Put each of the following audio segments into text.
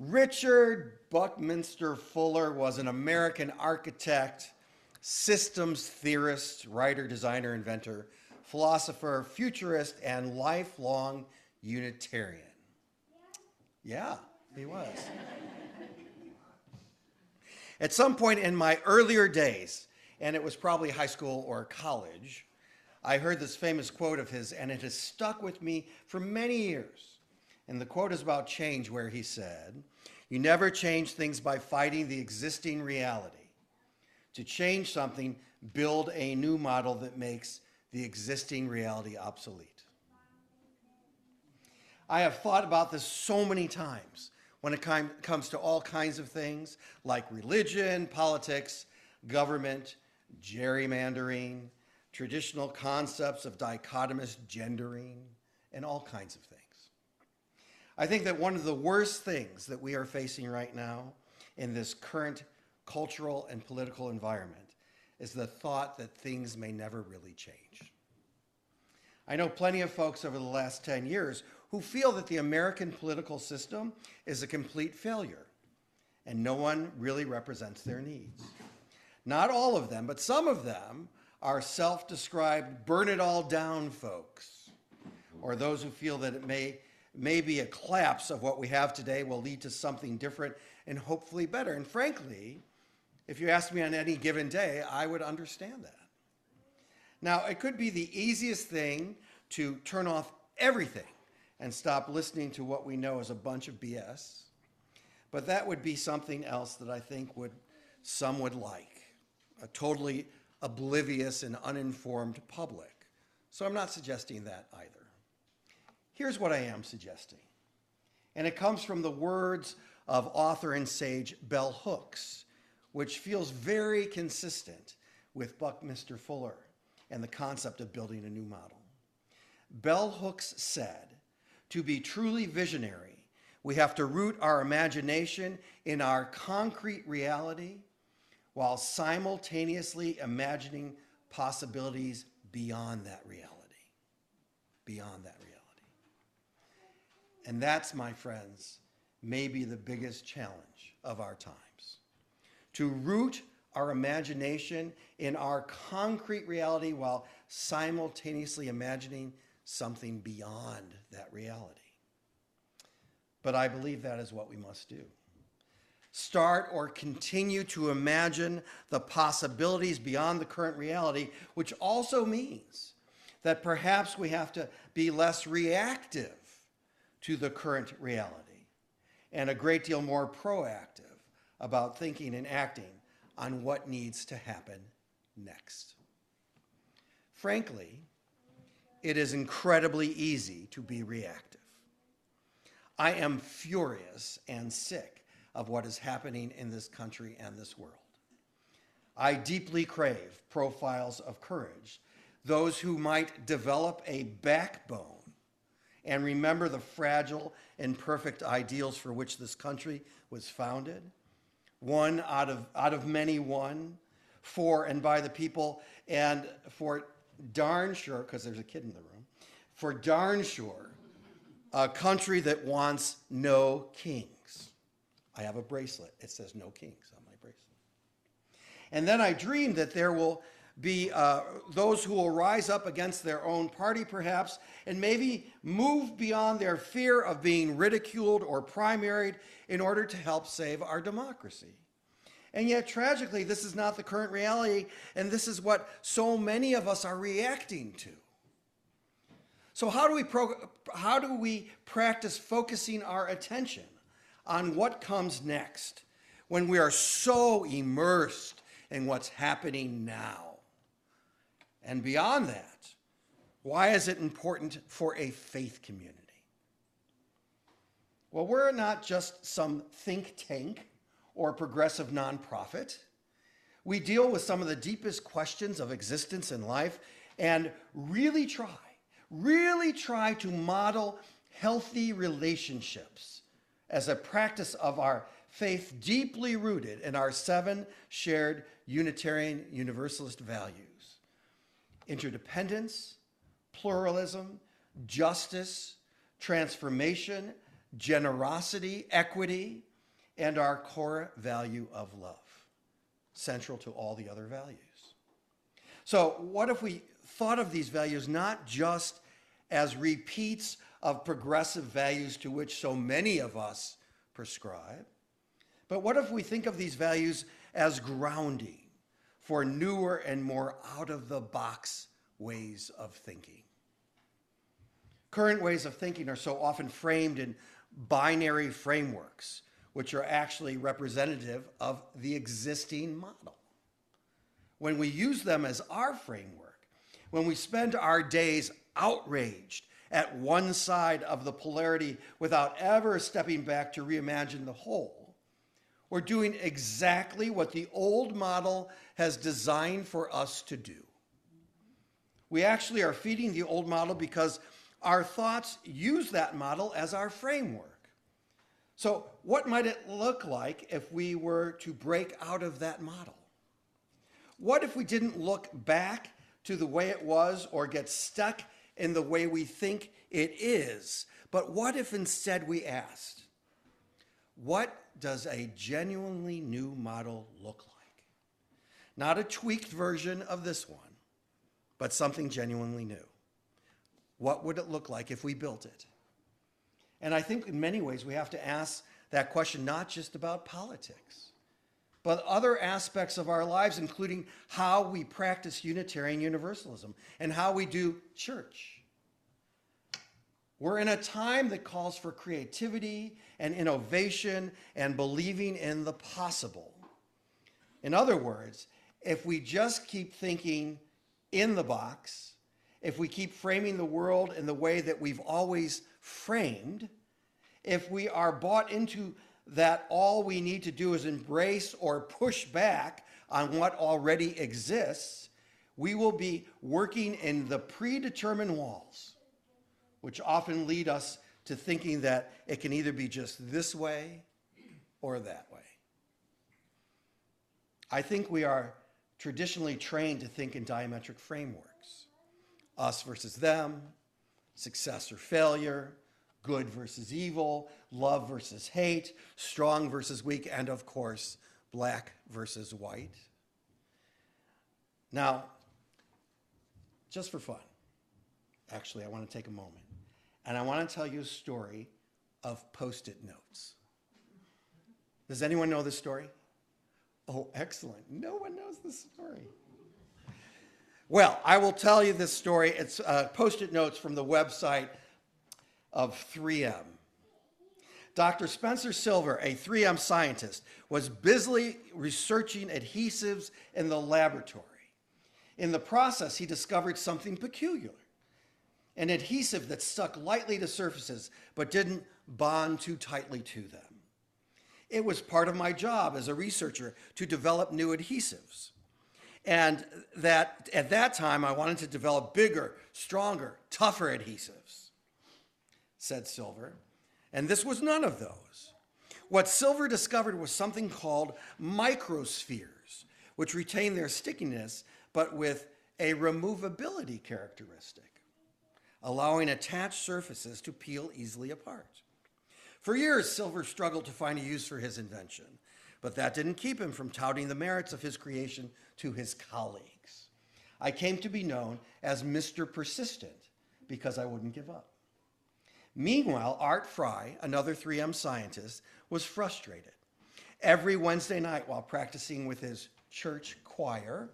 Richard Buckminster Fuller was an American architect, systems theorist, writer, designer, inventor, philosopher, futurist, and lifelong Unitarian. Yeah, he was. At some point in my earlier days, and it was probably high school or college, I heard this famous quote of his, and it has stuck with me for many years. And the quote is about change, where he said, "You never change things by fighting the existing reality. To change something, build a new model that makes the existing reality obsolete." I have thought about this so many times when it comes to all kinds of things like religion, politics, government, gerrymandering, traditional concepts of dichotomous gendering, and all kinds of things. I think that one of the worst things that we are facing right now in this current cultural and political environment is the thought that things may never really change. I know plenty of folks over the last 10 years who feel that the American political system is a complete failure and no one really represents their needs. Not all of them, but some of them are self-described burn it all down folks, or those who feel that it may be a collapse of what we have today will lead to something different and hopefully better. And frankly, if you asked me on any given day, I would understand that. Now, it could be the easiest thing to turn off everything and stop listening to what we know is a bunch of BS, but that would be something else that I think some would like, a totally oblivious and uninformed public. So I'm not suggesting that either. Here's what I am suggesting, and it comes from the words of author and sage Bell Hooks, which feels very consistent with Buckminster Fuller and the concept of building a new model. Bell Hooks said, "To be truly visionary, we have to root our imagination in our concrete reality while simultaneously imagining possibilities beyond that reality." Beyond that reality. And that's, my friends, maybe the biggest challenge of our times. To root our imagination in our concrete reality while simultaneously imagining something beyond that reality. But I believe that is what we must do. Start or continue to imagine the possibilities beyond the current reality, which also means that perhaps we have to be less reactive to the current reality and a great deal more proactive about thinking and acting on what needs to happen next. Frankly, it is incredibly easy to be reactive. I am furious and sick of what is happening in this country and this world. I deeply crave profiles of courage, those who might develop a backbone and remember the fragile and perfect ideals for which this country was founded, one out of many one, for and by the people, and for darn sure, because there's a kid in the room, for darn sure, a country that wants no kings. I have a bracelet. It says no kings on my bracelet. And then I dream that there will be those who will rise up against their own party, perhaps, and maybe move beyond their fear of being ridiculed or primaried in order to help save our democracy. And yet, tragically, this is not the current reality, and this is what so many of us are reacting to. So how do we practice focusing our attention on what comes next when we are so immersed in what's happening now? And beyond that, why is it important for a faith community? Well, we're not just some think tank or progressive nonprofit. We deal with some of the deepest questions of existence and life and really try to model healthy relationships as a practice of our faith deeply rooted in our 7 shared Unitarian Universalist values: interdependence, pluralism, justice, transformation, generosity, equity, and our core value of love, central to all the other values. So what if we thought of these values not just as repeats of progressive values to which so many of us prescribe, but what if we think of these values as grounding for newer and more out-of-the-box ways of thinking? Current ways of thinking are so often framed in binary frameworks, which are actually representative of the existing model. When we use them as our framework, when we spend our days outraged at one side of the polarity without ever stepping back to reimagine the whole, we're doing exactly what the old model has designed for us to do. We actually are feeding the old model because our thoughts use that model as our framework. So what might it look like if we were to break out of that model? What if we didn't look back to the way it was or get stuck in the way we think it is? But what if instead we asked, what does a genuinely new model look like? Not a tweaked version of this one, but something genuinely new. What would it look like if we built it? And I think in many ways we have to ask that question not just about politics, but other aspects of our lives, including how we practice Unitarian Universalism and how we do church. We're in a time that calls for creativity and innovation and believing in the possible. In other words, if we just keep thinking in the box, if we keep framing the world in the way that we've always framed, if we are bought into that all we need to do is embrace or push back on what already exists, we will be working in the predetermined walls, which often lead us to thinking that it can either be just this way or that way. I think we are traditionally trained to think in diametric frameworks. Us versus them, success or failure, good versus evil, love versus hate, strong versus weak, and of course, black versus white. Now, just for fun, actually, I want to take a moment, and I want to tell you a story of Post-it notes. Does anyone know this story? Oh, excellent. No one knows this story. Well, I will tell you this story. It's Post-it notes from the website of 3M. Dr. Spencer Silver, a 3M scientist, was busily researching adhesives in the laboratory. In the process, he discovered something peculiar, an adhesive that stuck lightly to surfaces but didn't bond too tightly to them. It was part of my job as a researcher to develop new adhesives. And that at that time, I wanted to develop bigger, stronger, tougher adhesives, said Silver. And this was none of those. What Silver discovered was something called microspheres, which retain their stickiness, but with a removability characteristic, allowing attached surfaces to peel easily apart. For years, Silver struggled to find a use for his invention, but that didn't keep him from touting the merits of his creation to his colleagues. I came to be known as Mr. Persistent because I wouldn't give up. Meanwhile, Art Fry, another 3M scientist, was frustrated. Every Wednesday night while practicing with his church choir,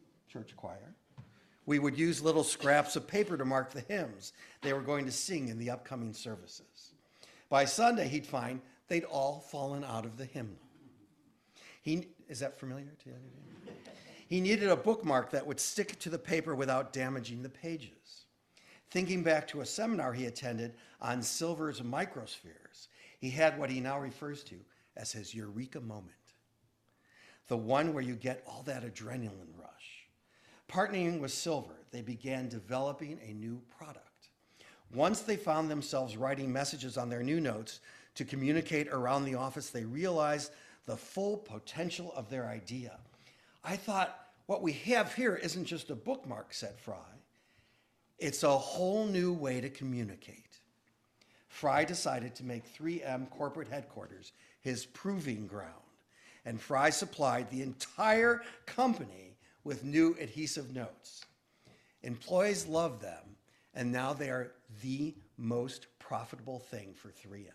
we would use little scraps of paper to mark the hymns they were going to sing in the upcoming services. By Sunday, he'd find they'd all fallen out of the hymnal. Is that familiar to you? He needed a bookmark that would stick to the paper without damaging the pages. Thinking back to a seminar he attended on Silver's microspheres, he had what he now refers to as his eureka moment. The one where you get all that adrenaline rush. Partnering with Silver, they began developing a new product. Once they found themselves writing messages on their new notes to communicate around the office, they realized the full potential of their idea. I thought, what we have here isn't just a bookmark, said Fry. It's a whole new way to communicate. Fry decided to make 3M corporate headquarters his proving ground. And Fry supplied the entire company with new adhesive notes. Employees loved them, and now they are the most profitable thing for 3M.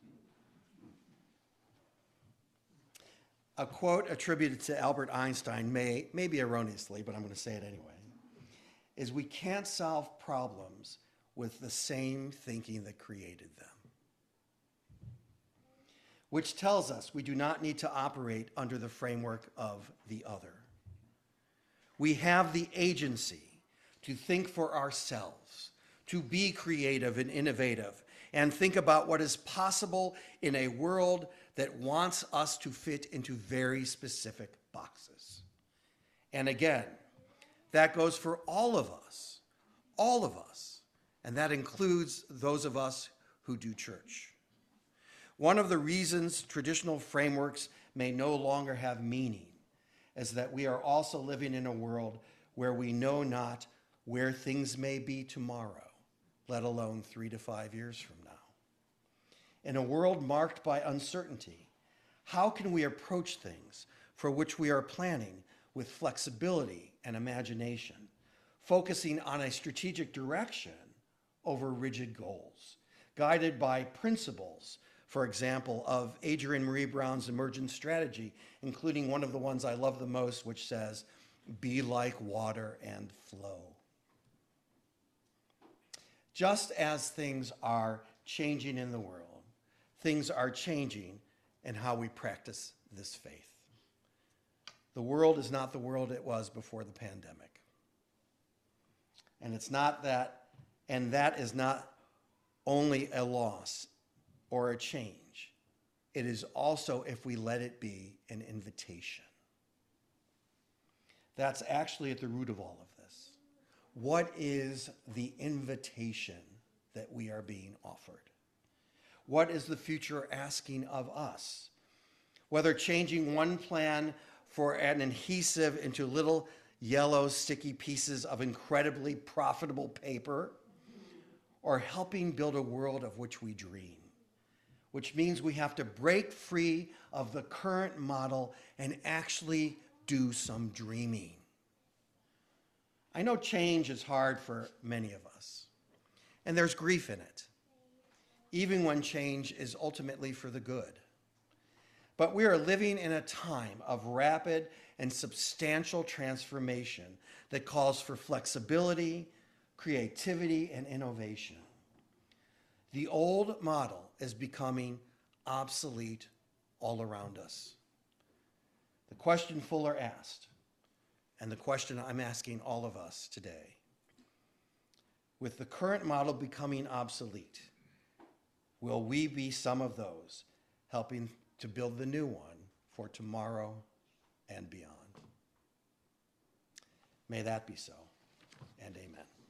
A quote attributed to Albert Einstein, maybe erroneously, but I'm going to say it anyway, is we can't solve problems with the same thinking that created them. Which tells us we do not need to operate under the framework of the other. We have the agency to think for ourselves, to be creative and innovative, and think about what is possible in a world that wants us to fit into very specific boxes. And again, that goes for all of us, and that includes those of us who do church. One of the reasons traditional frameworks may no longer have meaning is that we are also living in a world where we know not where things may be tomorrow, let alone 3 to 5 years from now. In a world marked by uncertainty, how can we approach things for which we are planning with flexibility and imagination, focusing on a strategic direction over rigid goals, guided by principles, for example, of Adrienne Maree Brown's emergent strategy, including one of the ones I love the most, which says, be like water and flow. Just as things are changing in the world, things are changing in how we practice this faith. The world is not the world it was before the pandemic. And that is not only a loss or a change. It is also, if we let it be, an invitation. That's actually at the root of all of this. What is the invitation that we are being offered? What is the future asking of us? Whether changing one plan for an adhesive into little yellow sticky pieces of incredibly profitable paper, or helping build a world of which we dream, which means we have to break free of the current model and actually do some dreaming. I know change is hard for many of us, and there's grief in it, even when change is ultimately for the good. But we are living in a time of rapid and substantial transformation that calls for flexibility, creativity, and innovation. The old model is becoming obsolete all around us. The question Fuller asked, and the question I'm asking all of us today, with the current model becoming obsolete, will we be some of those helping to build the new one for tomorrow and beyond? May that be so, and amen.